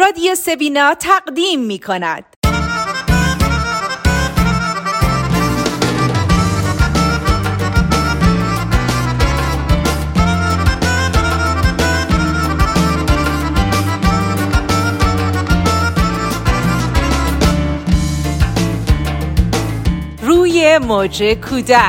رادیو سوینا تقدیم می کند. روی موج کودک.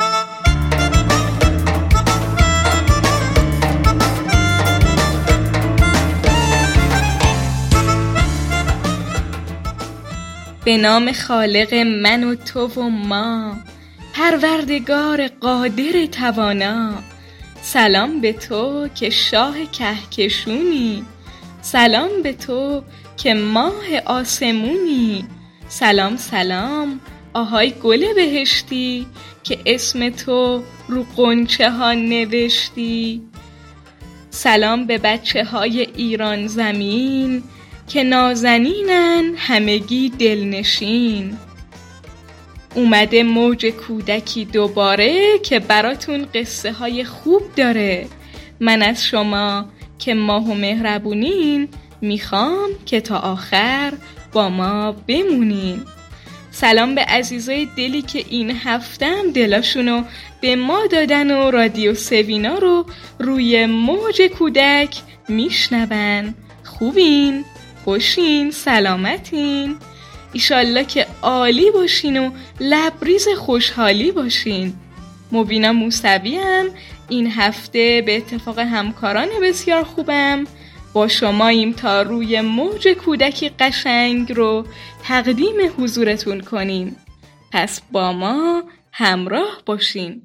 به نام خالق من و تو و ما، پروردگار قادر توانا. سلام به تو که شاه کهکشونی، سلام به تو که ماه آسمونی. سلام سلام آهای گل بهشتی که اسم تو رو غنچه ها نوشتی. سلام به بچه های ایران زمین که نازنینن همگی دلنشین. اومده موج کودکی دوباره که براتون قصه های خوب داره. من از شما که ماه و مهربونین میخوام که تا آخر با ما بمونین. سلام به عزیزای دلی که این هفتم دلاشونو به ما دادن و رادیو سوینا رو روی موج کودک میشنون. خوبین؟ خوشین؟ سلامتین؟ ایشالله که عالی باشین و لبریز خوشحالی باشین. مبینا موسوی هم این هفته به اتفاق همکاران بسیار خوبم با شماییم تا روی موج کودکی قشنگ رو تقدیم حضورتون کنیم. پس با ما همراه باشین.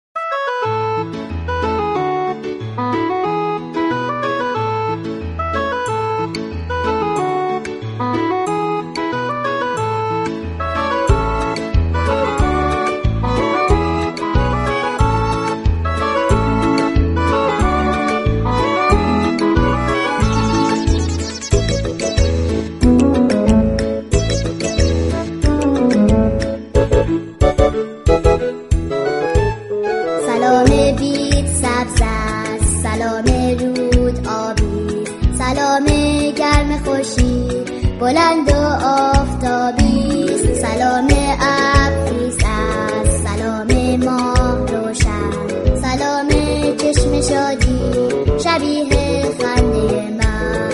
بلند و آفتابیست، سلام ابریست است، سلام ماه روشن، سلام چشم شادی شبیه خنده من.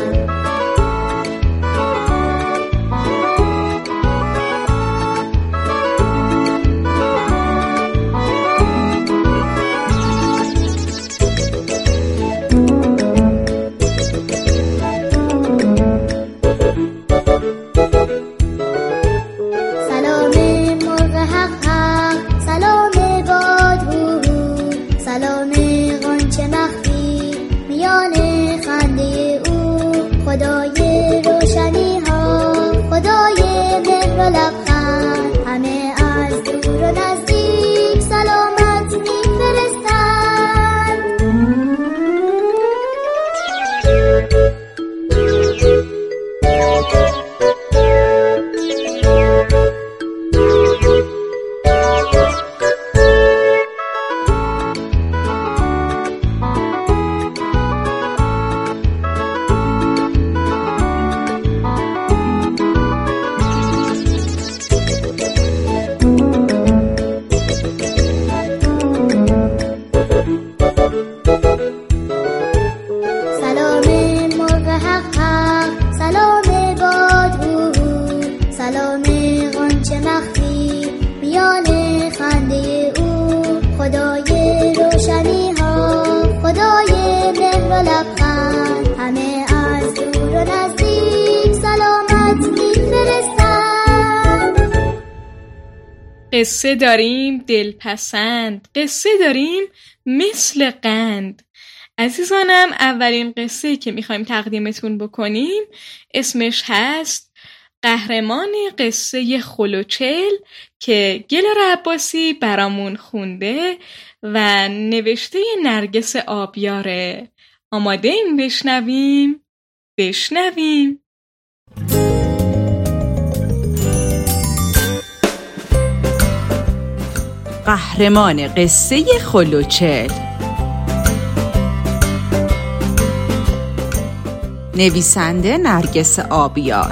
خدای روشنی ها، خدای مهر و لبخند، همه از دور و نزدیک سلامت میفرستند. خدای روشنی ها، خدای مهر و لبخند، همه از دور و نزدیک سلامت میفرستند. قصه داریم دلپسند، قصه داریم مثل قند. عزیزانم، اولین قصه که میخوایم تقدیمتون بکنیم اسمش هست قهرمان قصه خلوچل که گلار عباسی برامون خونده و نوشته نرگس آبیاره. آماده این بشنویم؟ بشنویم. قهرمان قصه خلوچل. نویسنده نرگس آبیار.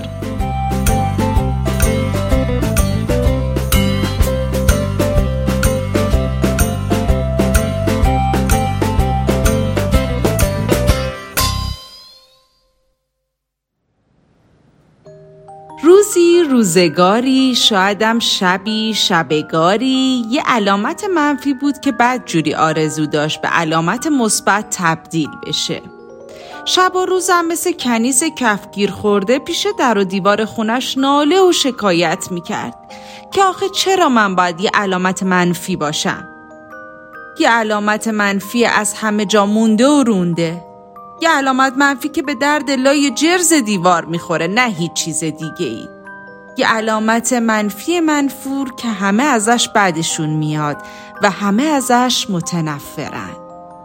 روزی روزگاری، شایدم شبی شبگاری، یه علامت منفی بود که بدجوری آرزو داشت به علامت مثبت تبدیل بشه. شب و روزم مثل کنیز کفگیر خورده پیش در و دیوار خونش ناله و شکایت میکرد که آخه چرا من باید یه علامت منفی باشم؟ یه علامت منفی از همه جا مونده و رونده، یه علامت منفی که به درد لای جرز دیوار میخوره، نه هیچ چیز دیگه ای. یه علامت منفی منفور که همه ازش بعدشون میاد و همه ازش متنفرن.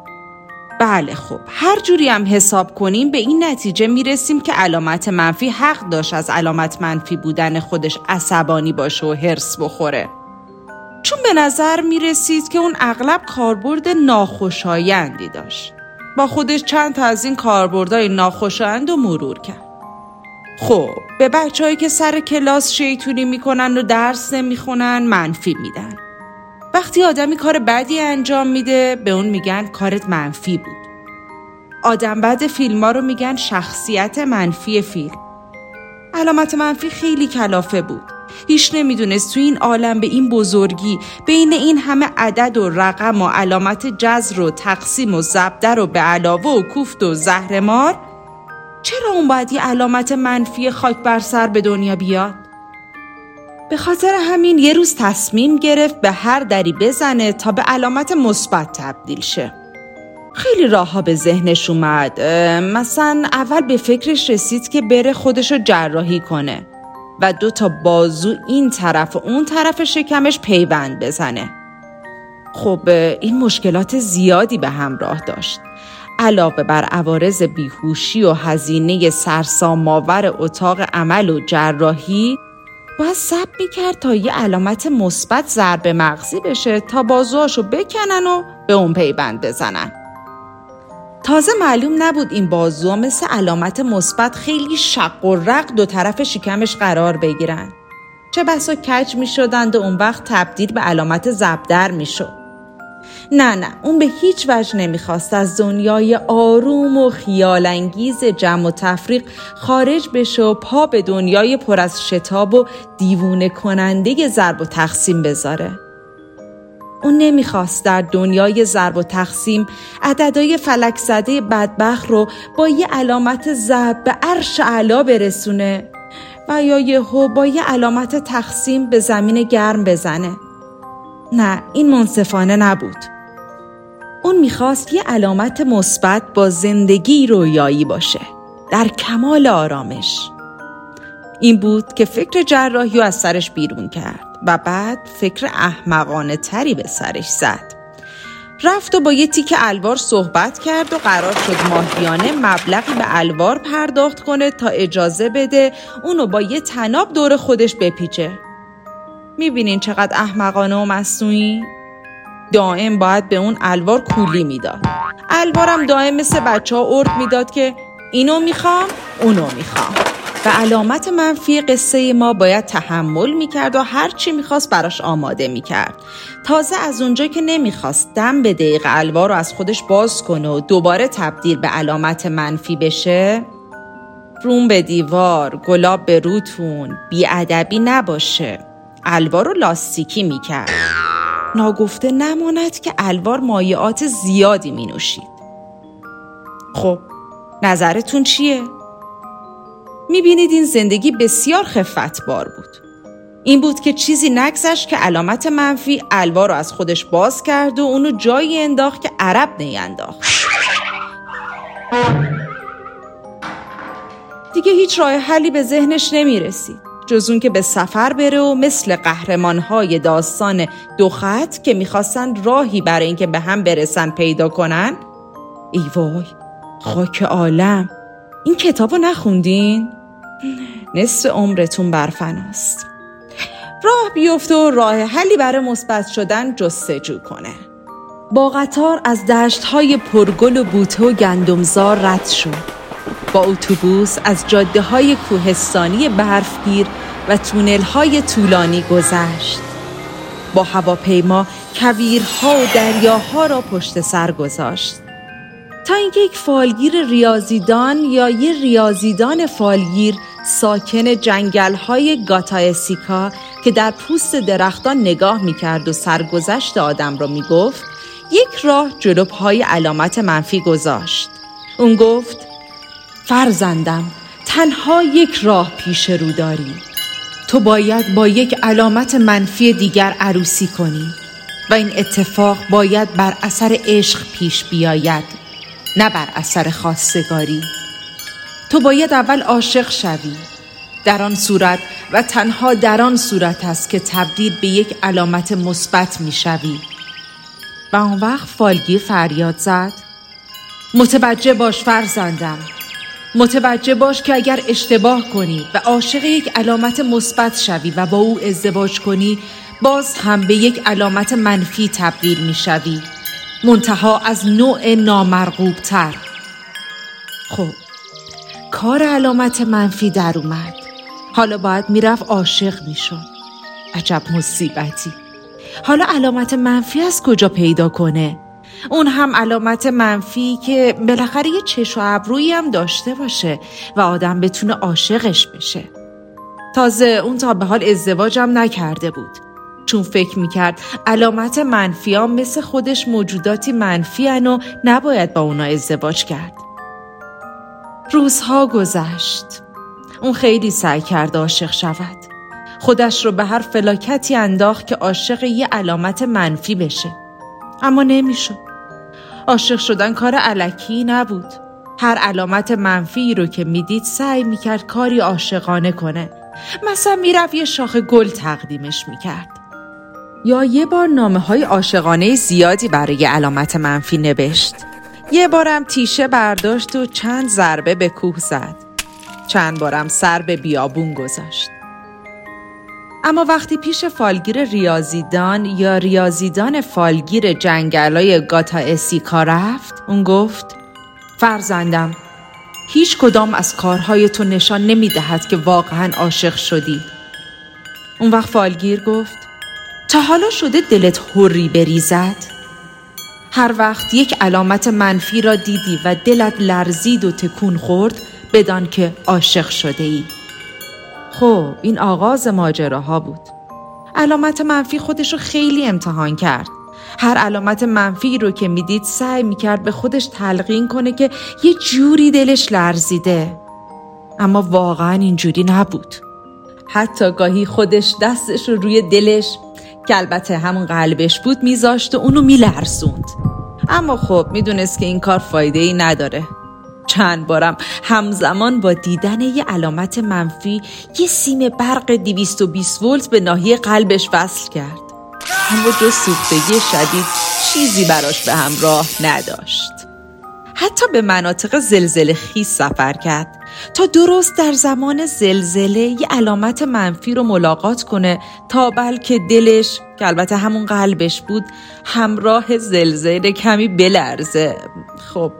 بله خب، هر جوری هم حساب کنیم به این نتیجه میرسیم که علامت منفی حق داشت از علامت منفی بودن خودش عصبانی باشه و هرس بخوره، چون به نظر میرسید که اون اغلب کاربرد ناخوشایندی داشت. با خودش چند تا از این کاربردهای ناخوشایند رو مرور کرد. خب به بچه‌هایی که سر کلاس شیطونی میکنن و درس نمیخونن منفی میدن. وقتی آدمی کار بدی انجام میده به اون میگن کارت منفی بود. آدم بد فیلم‌ها رو میگن شخصیت منفی فیلم. علامت منفی خیلی کلافه بود. هیچ نمیدونست تو این عالم به این بزرگی، بین این همه عدد و رقم و علامت جذر و تقسیم و ضرب و به علاوه و کوفت و زهرمار، چرا اون باید یه علامت منفی خاک بر سر به دنیا بیاد؟ به خاطر همین یه روز تصمیم گرفت به هر دری بزنه تا به علامت مثبت تبدیل شه. خیلی راه‌ها به ذهنش اومد. مثلا اول به فکرش رسید که بره خودشو جراحی کنه و 2 تا بازو این طرف و اون طرف شکمش پیوند بزنه. خب این مشکلات زیادی به همراه داشت. علاوه بر عوارض بیهوشی و هزینه سرسام‌آور اتاق عمل و جراحی، باید صبر می‌کرد تا یه علامت مثبت ضرب مغزی بشه تا بازوهاشو بکنن و به اون پیوند بزنن. تازه معلوم نبود این بازوها مثل علامت مثبت خیلی شق و رق 2 طرف شکمش قرار بگیرن. چه بسا کج می‌شدند و اون وقت تبدیل به علامت زبدر می‌شد. نه اون به هیچ وجه نمیخواست از دنیای آروم و خیالانگیز جمع و تفریق خارج بشه و پا به دنیای پر از شتاب و دیوونه کننده ضرب و تقسیم بذاره. اون نمیخواست در دنیای ضرب و تقسیم عددهای فلک زده بدبخت رو با یه علامت ضرب به عرش اعلا برسونه و یا یهو با یه علامت تقسیم به زمین گرم بزنه. نه، این منصفانه نبود. اون میخواست یه علامت مثبت با زندگی رویایی باشه، در کمال آرامش. این بود که فکر جراحی رو از سرش بیرون کرد و بعد فکر احمقانه تری به سرش زد. رفت و با یه تیک الوار صحبت کرد و قرار شد ماهیانه مبلغی به الوار پرداخت کنه تا اجازه بده اونو با یه طناب دور خودش بپیچه. میبینین چقدر احمقانه و مصنوعی؟ دائم باید به اون الوار کولی میداد. الوارم دائم مثل بچه‌ها ارد میداد که اینو میخوام، اونو میخوام. و علامت منفی قصه ما باید تحمل میکرد و هر چی میخواست براش آماده میکرد. تازه از اونجا که نمیخواست دم به دقیقه الوار رو از خودش باز کنه و دوباره تبدیل به علامت منفی بشه، روم به دیوار، گلاب به روتون، بی‌ادبی نباشه، الوار رو لاستیکی میکرد. ناگفته نماند که الوار مایعات زیادی می نوشید. خب نظرتون چیه؟ می بینید این زندگی بسیار خفتبار بود. این بود که چیزی نگذشت که علامت منفی الوار رو از خودش باز کرد و اونو جایی انداخت که عرب نینداخت. دیگه هیچ راه حلی به ذهنش نمی رسید جز اون که به سفر بره و مثل قهرمان‌های داستان 2 خط که می‌خواستن راهی برای اینکه به هم برسن پیدا کنن. ای وای، خاک عالم، این کتابو نخوندین؟ نصف عمرتون برفناست. راه بیفته و راه حلی برای مثبت شدن جستجو کنه. با قطار از دشت‌های پرگل و بوته و گندمزار رد شد. با اتوبوس از جاده‌های کوهستانی برفگیر و تونل‌های طولانی گذشت. با هواپیما کویرها و دریاها را پشت سر گذاشت تا اینکه یک فالگیر ریاضیدان یا یه ریاضیدان فالگیر ساکن جنگل‌های گاتایسیکا که در پوست درختان نگاه می‌کرد و سرگذشت آدم را می‌گفت، یک راه جلو پای علامت منفی گذاشت. اون گفت: فرزندم، تنها یک راه پیش رو داری. تو باید با یک علامت منفی دیگر عروسی کنی و این اتفاق باید بر اثر عشق پیش بیاید، نه بر اثر خواستگاری. تو باید اول عاشق شوی. در آن صورت و تنها در آن صورت است که تبدیل به یک علامت مثبت می شوی. و آن وقت فالگیر فریاد زد: متوجه باش فرزندم، متوجه باش که اگر اشتباه کنی و عاشق یک علامت مثبت شوی و با او ازدواج کنی، باز هم به یک علامت منفی تبدیل می شوی، منتها از نوع نامرغوب تر. خب کار علامت منفی در اومد. حالا باید میرفت عاشق میشد. عجب مصیبتی. حالا علامت منفی از کجا پیدا کنه؟ اون هم علامت منفی که بالاخره یه چشم و ابرویی هم داشته باشه و آدم بتونه عاشقش بشه. تازه اون تا به حال ازدواج هم نکرده بود، چون فکر میکرد علامت منفی ها مثل خودش موجوداتی منفی هن و نباید با اونا ازدواج کرد. روزها گذشت. اون خیلی سعی کرد عاشق شود. خودش رو به هر فلاکتی انداخت که عاشق یه علامت منفی بشه، اما نمیشد. عاشق شدن کار الکی نبود. هر علامت منفی رو که میدید سعی میکرد کاری عاشقانه کنه. مثلا میرفت یه شاخه گل تقدیمش میکرد، یا یه بار نامه‌های عاشقانه زیادی برای علامت منفی نوشت. یه بارم تیشه برداشت و چند ضربه به کوه زد. چند بارم سر به بیابون گذاشت. اما وقتی پیش فالگیر ریاضیدان یا ریاضیدان فالگیر جنگلای گاتایسیکا رفت، اون گفت: فرزندم، هیچ کدام از کارهای تو نشان نمی‌دهد که واقعاً عاشق شدی. اون وقت فالگیر گفت: تا حالا شده دلت حری بریزد؟ هر وقت یک علامت منفی را دیدی و دلت لرزید و تکون خورد، بدان که عاشق شده ای. خب این آغاز ماجراها بود. علامت منفی خودشو خیلی امتحان کرد. هر علامت منفی رو که میدید سعی میکرد به خودش تلقین کنه که یه جوری دلش لرزیده، اما واقعا اینجوری نبود. حتی گاهی خودش دستش رو روی دلش که البته همون قلبش بود میذاشت و اونو میلرزوند، اما خب میدونست که این کار فایده‌ای نداره. چند بارم همزمان با دیدن یه علامت منفی یه سیم برق 220 ولت به ناحیه قلبش وصل کرد، اما جز سوختگی شدید چیزی براش به همراه نداشت. حتی به مناطق زلزله خیز سفر کرد تا درست در زمان زلزله یه علامت منفی رو ملاقات کنه تا بلکه دلش که البته همون قلبش بود همراه زلزله کمی بلرزه. خب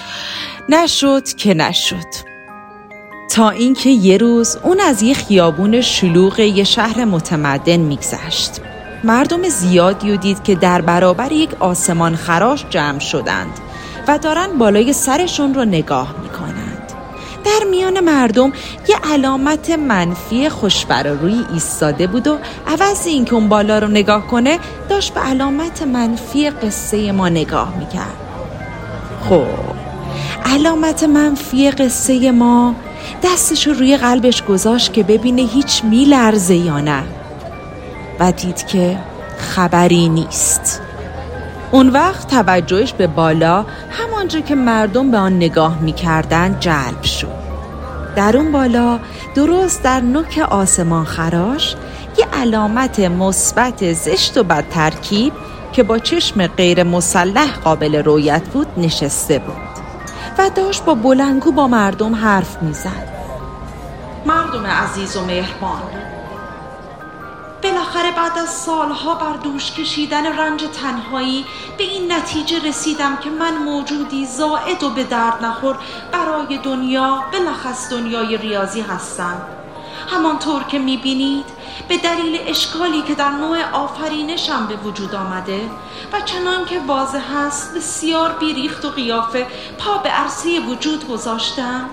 نشد که نشد. تا اینکه یه روز اون از یه خیابون شلوغ یه شهر متمدن میگذشت. مردم زیادی رو دید که در برابر یک آسمان خراش جمع شدند و دارن بالای سرشون رو نگاه میکنند. در میان مردم یه علامت منفی خوشبرارویی ایستاده بود و عوض اینکه اون بالا رو نگاه کنه داشت به علامت منفی قصه ما نگاه میکرد. خب علامت منفی قصه ما دستش رو روی قلبش گذاشت که ببینه هیچ میلرزه یا نه و دید که خبری نیست. اون وقت توجهش به بالا همانجا که مردم به آن نگاه می‌کردند جلب شد. در اون بالا درست در نوک آسمان خراش یه علامت مثبت زشت و بد ترکیب که با چشم غیر مسلح قابل رؤیت بود نشسته بود و داشت با بلندگو با مردم حرف می‌زد. مردم عزیز و مهربان، بالاخره بالاخره بعد از سالها بر دوش کشیدن رنج تنهایی به این نتیجه رسیدم که من موجودی زائد و به درد نخور برای دنیا، بلخص دنیای ریاضی هستم. همانطور که میبینید به دلیل اشکالی که در نوع آفرینشم به وجود آمده و چنان که واضح است بسیار بیریخت و قیافه پا به عرصه وجود گذاشتم،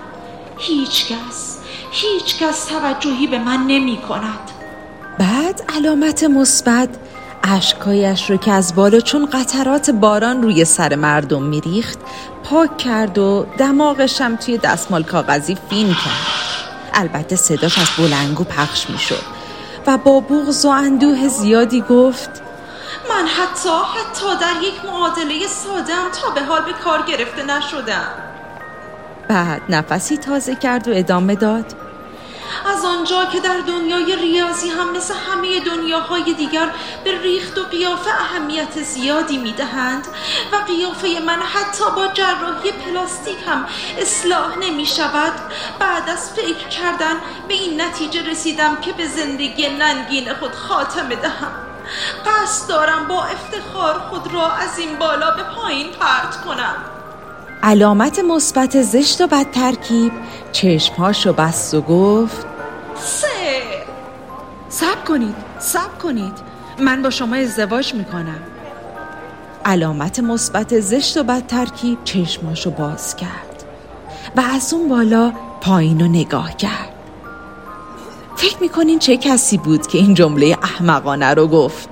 هیچ کس توجهی به من نمی کند. بعد علامت مثبت اشکایش رو که از بالا چون قطرات باران روی سر مردم میریخت پاک کرد و دماغشم توی دستمال کاغذی فین کرد. البته صداش از بلندگو پخش میشد و با بغض و اندوه زیادی گفت من حتی در یک معادله ساده‌ام تا به حال به کار گرفته نشدم. بعد نفسی تازه کرد و ادامه داد از آنجا که در دنیای ریاضی هم مثل همه دنیاهای دیگر به ریخت و قیافه اهمیت زیادی میدهند و قیافه من حتی با جراحی پلاستیک هم اصلاح نمی شود، بعد از فکر کردن به این نتیجه رسیدم که به زندگی ننگین خود خاتمه دهم. قصد دارم با افتخار خود را از این بالا به پایین پرت کنم. علامت مثبت زشت و بد ترکیب چشمهاشو بست و گفت صبر کنید من با شما ازدواج میکنم. علامت مثبت زشت و بد ترکیب چشمهاشو باز کرد و از اون بالا پایین رو نگاه کرد. فکر میکنین چه کسی بود که این جمله احمقانه رو گفت؟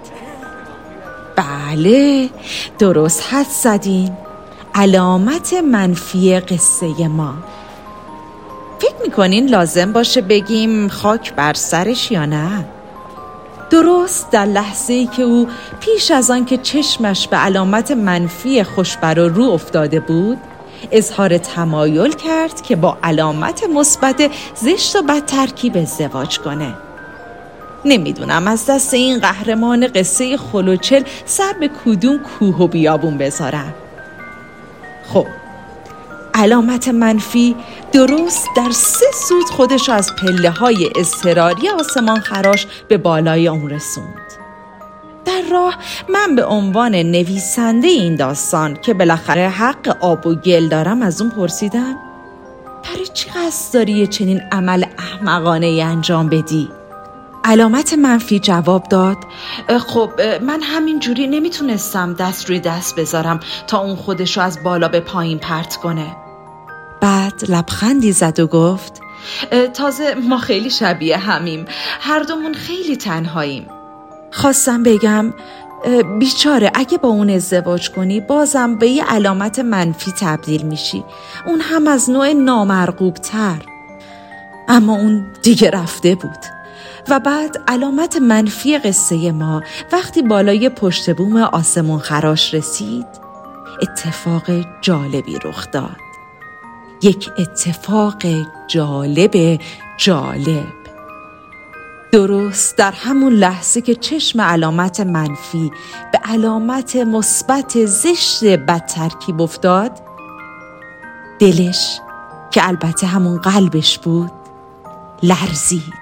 بله، درست حد زدین. علامت منفی قصه ما. فکر میکنین لازم باشه بگیم خاک بر سرش یا نه؟ درست در لحظه‌ای که او پیش از آن که چشمش به علامت منفی خوشبر و رو افتاده بود اظهار تمایل کرد که با علامت مثبت زشت و بد ترکیب ازدواج کنه. نمیدونم از دست این قهرمان قصه خلوچل سر به کدوم کوه و بیابون بذارم. خب علامت منفی درست در 3 سوت خودش از پله‌های اضطراری آسمان خراش به بالای اون رسوند. در راه من به عنوان نویسنده این داستان که بالاخره حق آب و گل دارم از اون پرسیدم برای چی قصد داری چنین عمل احمقانه‌ای انجام بدی؟ علامت منفی جواب داد خب من همین جوری نمیتونستم دست روی دست بذارم تا اون خودشو از بالا به pایین پرت کنه. بعد لبخندی زد و گفت تازه ما خیلی شبیه همیم، هر دومون خیلی تنهاییم. خواستم بگم بیچاره اگه با اون ازدواج کنی بازم به یه علامت منفی تبدیل میشی، اون هم از نوع نامرغوب تر. اما اون دیگه رفته بود. و بعد علامت منفی قصه ما وقتی بالای پشت بوم آسمون خراش رسید اتفاق جالبی رخ داد. یک اتفاق جالب. درست در همون لحظه که چشم علامت منفی به علامت مثبت زشت بد ترکیب افتاد دلش که البته همون قلبش بود لرزید.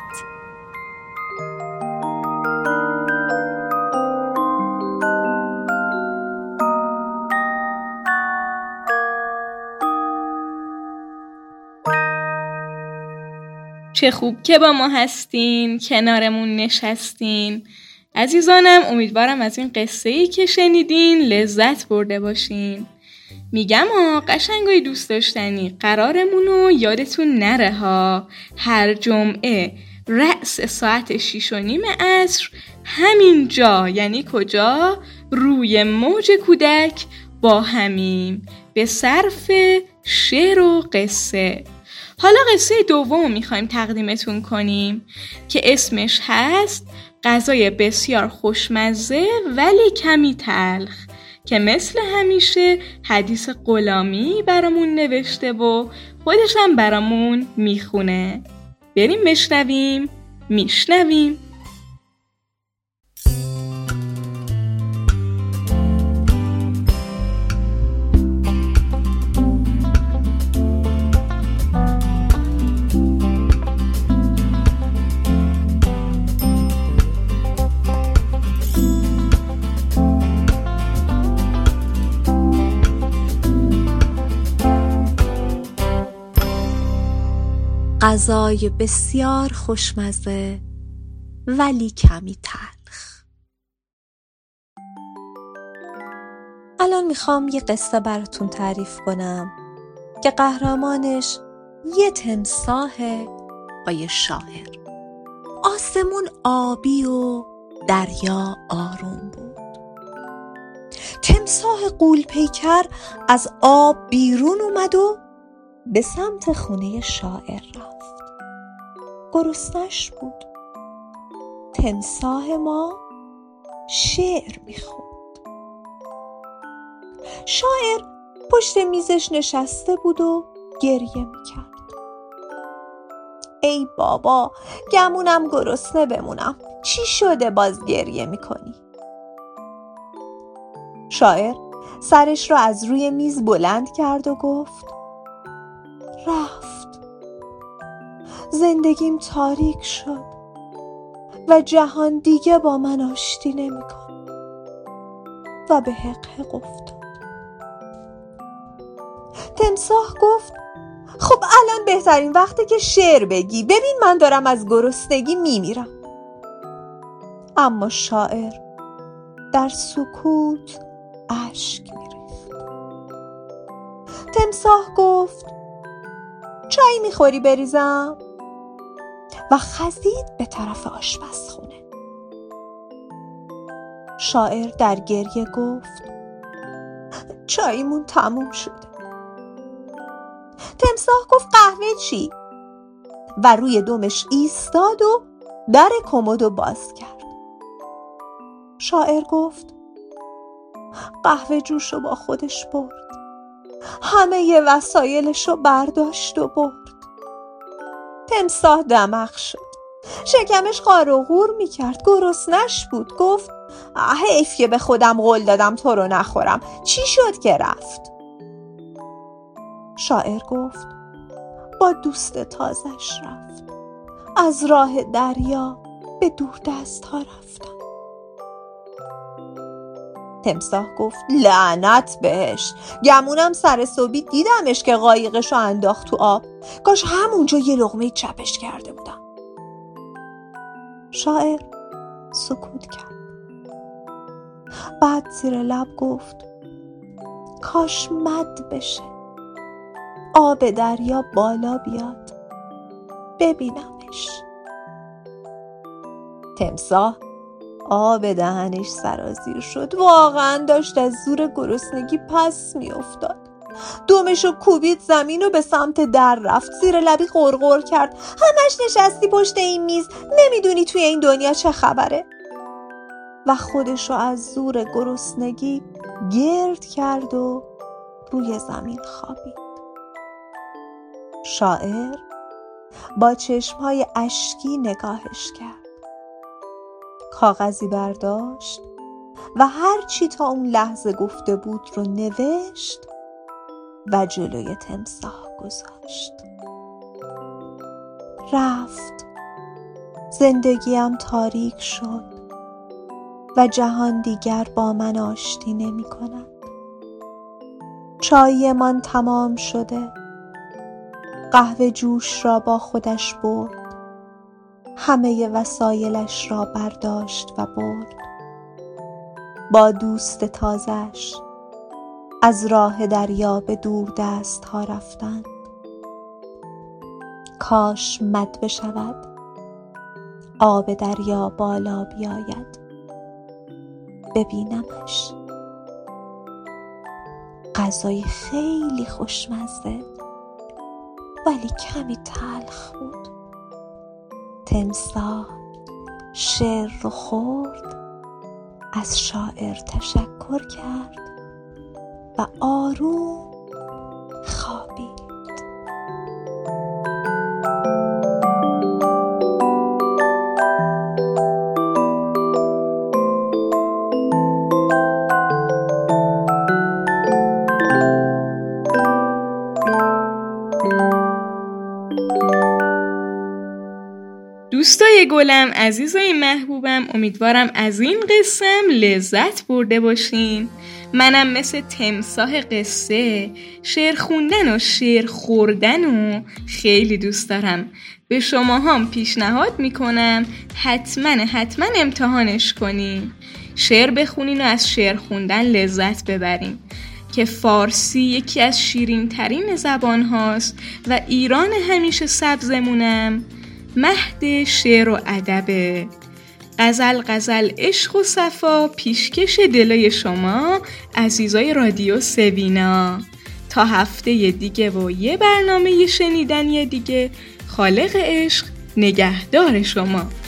چه خوب که با ما هستین، کنارمون نشستین. عزیزانم امیدوارم از این قصه‌ای که شنیدین لذت برده باشین. میگم قشنگای دوست داشتنی قرارمونو یادتون نره ها. هر جمعه رأس ساعت 6:30 عصر همین جا، یعنی کجا؟ روی موج کودک با همیم به صرف شعر و قصه. حالا قصه دوم میخوایم تقدیمتون کنیم که اسمش هست غذای بسیار خوشمزه ولی کمی تلخ، که مثل همیشه حدیث غلامی برامون نوشته و خودش هم برامون میخونه. بریم میشنویم. غذای بسیار خوشمزه ولی کمی تلخ. الان میخوام یه قصه براتون تعریف کنم که قهرمانش یه تمساحه با یه شاعر. آسمون آبی و دریا آروم بود. تمساح غول پیکر از آب بیرون اومد و به سمت خونه شاعر رفت. گرسنش بود. تمساح ما شعر میخوند. شاعر پشت میزش نشسته بود و گریه میکرد. ای بابا، گمونم گرسنه بمونم. چی شده باز گریه میکنی؟ شاعر سرش رو از روی میز بلند کرد و گفت رفت. زندگیم تاریک شد و جهان دیگه با من آشتی نمی‌کنه و به حق افتاد. تمساح گفت خب الان بهترین وقته که شعر بگی. ببین من دارم از گرسنگی میمیرم. اما شاعر در سکوت اشک میریخت. تمساح گفت چای میخوری بریزم؟ و خزید به طرف آشپزخونه. شاعر در گریه گفت چایمون تموم شده. تمساح گفت قهوه چی؟ و روی دمش ایستاد و در کمدو باز کرد. شاعر گفت قهوه جوشو با خودش برد. همه وسایلشو برداشت و برد. تمساح دماغ شد. شکمش قار و غور میکرد. گرسنش بود. گفت حیف که به خودم قول دادم تو رو نخورم. چی شد که رفت؟ شاعر گفت با دوست تازش رفت. از راه دریا به دوردست ها رفتم. تمساح گفت لعنت بهش. گمونم سر صبحی دیدمش که قایقشو انداخت تو آب. کاش همونجا یه لقمه چپش کرده بودم. شاعر سکوت کرد. بعد زیر لب گفت کاش مد بشه. آب دریا بالا بیاد ببینمش. تمساح آب دهنش سرازیر شد. واقعا داشت از زور گرسنگی پس می افتاد. دمشو کوبید زمین و به سمت در رفت. زیر لبی غرغر کرد همش نشستی پشت این میز، نمیدونی توی این دنیا چه خبره؟ و خودشو از زور گرسنگی گرد کرد و روی زمین خوابید. شاعر با چشمهای اشکی نگاهش کرد. کاغذی برداشت و هر چی تا اون لحظه گفته بود رو نوشت و جلوی تمساح گذاشت. رفت. زندگیم تاریک شد و جهان دیگر با من آشتی نمی کند. چای من تمام شده. قهوه جوش را با خودش برد. همه وسایلش را برداشت و برد. با دوست تازش از راه دریا به دور دست ها رفتند. کاش مد بشود. آب دریا بالا بیاید ببینمش. غذای خیلی خوشمزه ولی کمی تلخ بود. تمساح شعر رو خورد، از شاعر تشکر کرد و آروم خوابید. دوستای گلم، عزیزای محبوبم، امیدوارم از این قسم لذت برده باشین. منم مثل تمساح قصه شعر خوندن و شعر خوردن و خیلی دوست دارم. به شما هم پیشنهاد میکنم حتما امتحانش کنین. شعر بخونین و از شعر خوندن لذت ببرین که فارسی یکی از شیرین ترین زبان هاست و ایران همیشه سبزمونم مهد شعر و ادبه. غزل عشق و صفا پیشکش دلای شما عزیزای رادیو سوینا. تا هفته دیگه و یه برنامه شنیدنی دیگه، خالق عشق نگهدار شما.